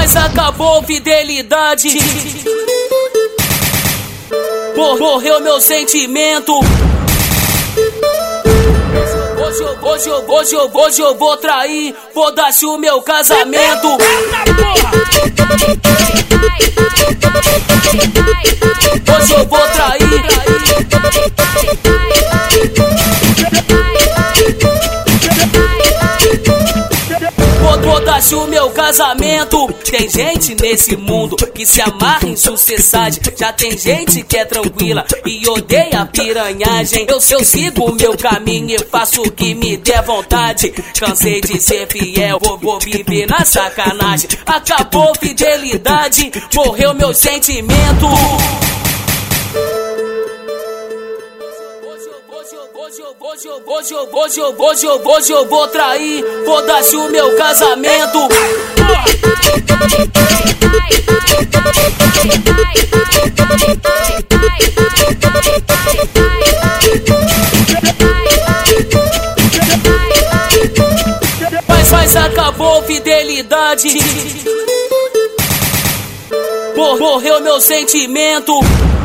Mas acabou fidelidade. Morreu meu sentimento. Hoje eu vou trair, vou dar o meu casamento. Hoje eu vou trair. Vou dar o meu casamento. Tem gente nesse mundo que se amarra em sucessagem. Já tem gente que é tranquila e odeia a piranhagem. Eu sigo o meu caminho e faço o que me der vontade. Cansei de ser fiel, vou viver na sacanagem. Acabou fidelidade, morreu meu sentimento. Hoje eu vou trair, vou dar o meu casamento. Mas acabou fidelidade. Morreu meu sentimento.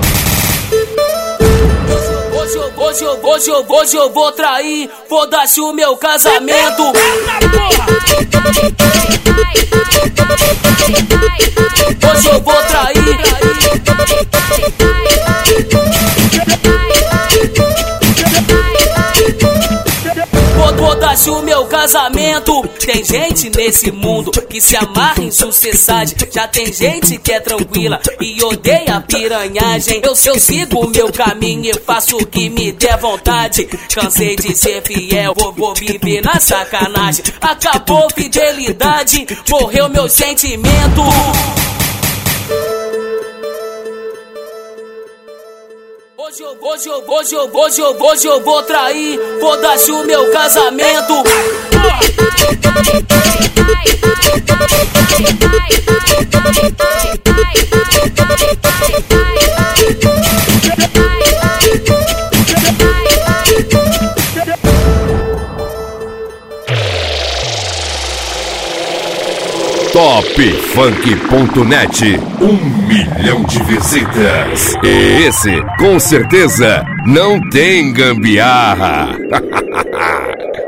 Hoje eu vou trair, vou dar o meu casamento. Hoje eu vou trair. Vou dar o meu casamento. Tem gente nesse mundo que se amarra em sucessagem. Já tem gente que é tranquila e odeia a piranhagem. Eu sigo o meu caminho e faço o que me der vontade. Cansei de ser fiel, vou viver na sacanagem. Acabou fidelidade, morreu meu sentimento. Hoje eu vou trair, vou dar o meu casamento. Topfunk.net, 1 milhão de visitas. E esse, com certeza, não tem gambiarra.